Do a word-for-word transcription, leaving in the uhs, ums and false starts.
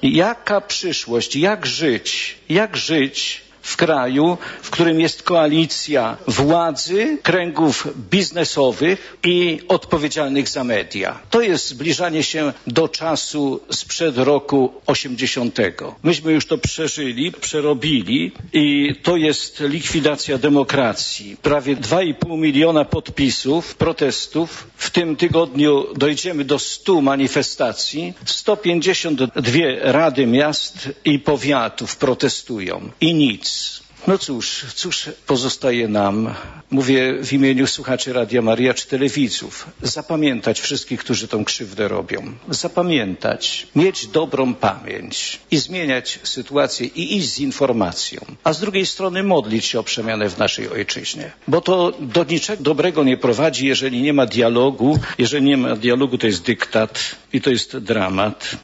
Jaka przyszłość, jak żyć, jak żyć w kraju, w którym jest koalicja władzy, kręgów biznesowych i odpowiedzialnych za media. To jest zbliżanie się do czasu sprzed roku osiemdziesiątego. Myśmy już to przeżyli, przerobili i to jest likwidacja demokracji. Prawie dwa i pół miliona podpisów, protestów. W tym tygodniu dojdziemy do stu manifestacji. sto pięćdziesiąt dwie rady miast i powiatów protestują i nic. No cóż, cóż pozostaje nam, mówię w imieniu słuchaczy Radia Maryja czy telewidzów, zapamiętać wszystkich, którzy tą krzywdę robią. Zapamiętać, mieć dobrą pamięć i zmieniać sytuację i iść z informacją. A z drugiej strony modlić się o przemianę w naszej ojczyźnie. Bo to do niczego dobrego nie prowadzi, jeżeli nie ma dialogu. Jeżeli nie ma dialogu, to jest dyktat i to jest dramat.